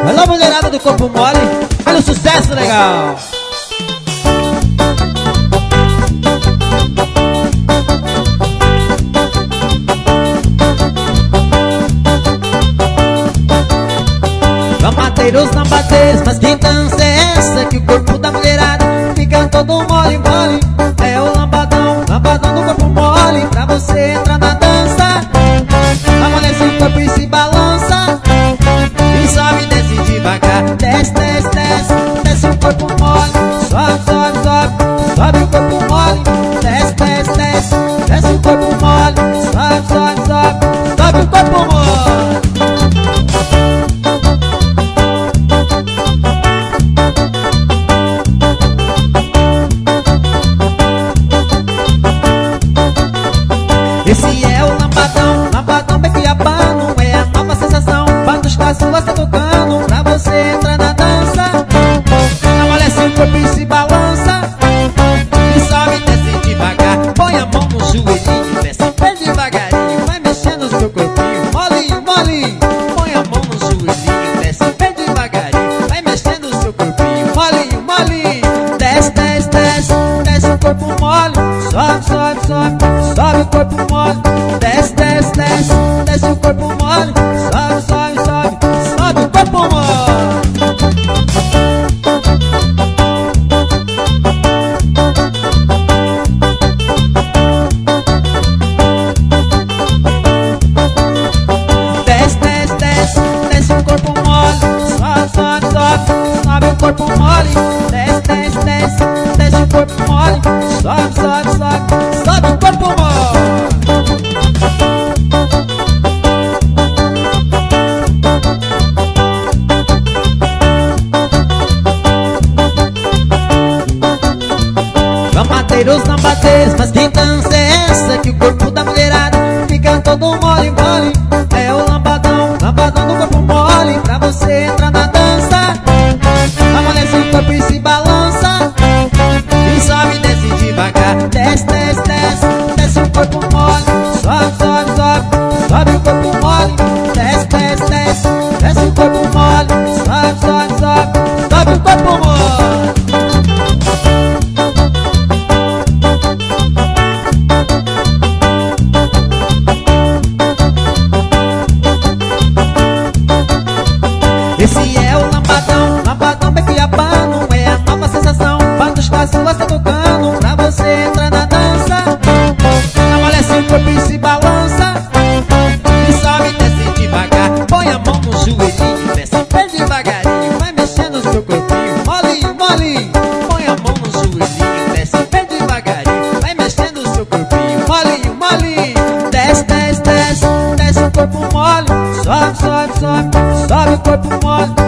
Alô, mulherada do corpo mole, olha o sucesso legal. Lambateiros, lambateiros, mas que dança é essa? Que o corpo da mulherada fica todo mole, mole. É o lambadão, lambadão do corpo mole, pra você entrar na dança. Amolece o corpo e se balança, e sobe e desce devagar. Desce, desce, desce, desce o corpo mole. Sobe, sobe, sobe, sobe o corpo mole. Desce, desce, desce, desce o corpo mole. Sobe, sobe, sobe, sobe o corpo mole. Esse é o lambadão, lambadão bem cuiabano. É a nova sensação, quando os caçulas tá tocando, pra você entrar na dança. Amolece o corpo e se balança, e sobe e desce devagar. Põe a mão no joelhinho, desce bem devagarinho, vai mexendo o seu corpinho, mole, mole. Põe a mão no joelhinho, desce bem devagarinho, vai mexendo o seu corpinho, mole, mole. Desce, desce, desce, desce o corpo mole. Sobe, sobe, sobe, sobe o corpo mole. Desce, desce, desce, desce o corpo mole. Sobe, sobe, sobe, sobe o corpo mole. Desce, desce, desce, desce o corpo mole. Sobe, sobe, sobe, sobe o corpo mole. Desce, desce, desce, desce o corpo mole. Sobe, sobe, sobe, sobe o corpo mole. Lambateiros, lambateiros, mas que dança é essa? Que o corpo da mulherada fica todo mole, mole. É o lambadão, lambadão do corpo mole, pra você entrar na dança. Amolece o corpo e se balança, e sobe e desce devagar. Desce, desce, desce, desce o corpo mole. Sobe, sobe, sobe, sobe o corpo mole. Desce, desce, desce, desce o corpo mole. Sobe, sobe, sobe, sobe o corpo mole. Esse é o lambadão, lambadão bem cuiabano. É a nova sensação, quando os caçulas tá tocando, pra você entrar na dança. Amolece o corpo e se balança, e sobe e desce devagar. Põe a mão no joelhinho, desce bem devagarinho, vai mexendo o seu corpinho, mole, mole. Põe a mão no joelhinho, desce bem devagarinho, vai mexendo o seu corpinho, mole, mole. Desce, desce, desce, desce o corpo mole. Sobe, sobe, sobe, sobe o corpo mole.